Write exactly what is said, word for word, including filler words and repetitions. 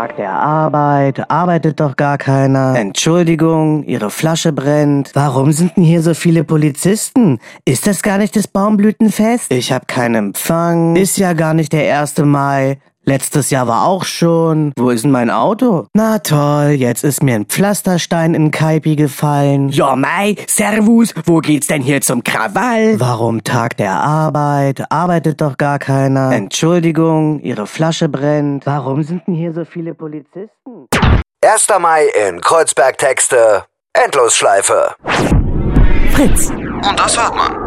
Tag der Arbeit, arbeitet doch gar keiner. Entschuldigung, Ihre Flasche brennt. Warum sind denn hier so viele Polizisten? Ist das gar nicht das Baumblütenfest? Ich hab keinen Empfang. Ist ja gar nicht der erste Mai. Letztes Jahr war auch schon. Wo ist denn mein Auto? Na toll, jetzt ist mir ein Pflasterstein in Kaipi gefallen. Ja, Mai, servus, wo geht's denn hier zum Krawall? Warum Tag der Arbeit? Arbeitet doch gar keiner. Entschuldigung, Ihre Flasche brennt. Warum sind denn hier so viele Polizisten? erster Mai in Kreuzberg Texte. Endlosschleife. Fritz. Und das hört man.